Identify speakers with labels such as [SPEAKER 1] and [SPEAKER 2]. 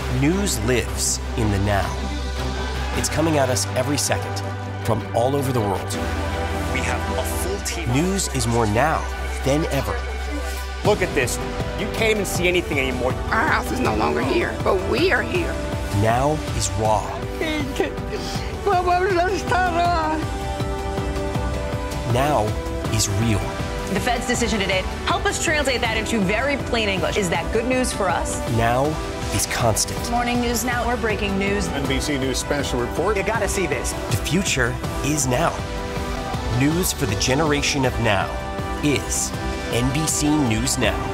[SPEAKER 1] News lives in the now. It's coming at us every second from all over the world.
[SPEAKER 2] We have a full team.
[SPEAKER 1] News is more now than ever.
[SPEAKER 2] Look at this. You can't even see anything anymore.
[SPEAKER 3] Our house is no longer here, but we are here.
[SPEAKER 1] Now is raw. Now is real.
[SPEAKER 4] The Fed's decision today, help us translate that into very plain English. Is that good news for us?
[SPEAKER 1] Now is constant.
[SPEAKER 4] Morning News Now, or breaking news.
[SPEAKER 5] NBC News special report.
[SPEAKER 2] You gotta see this.
[SPEAKER 1] The future is now. News for the generation of now is NBC News Now.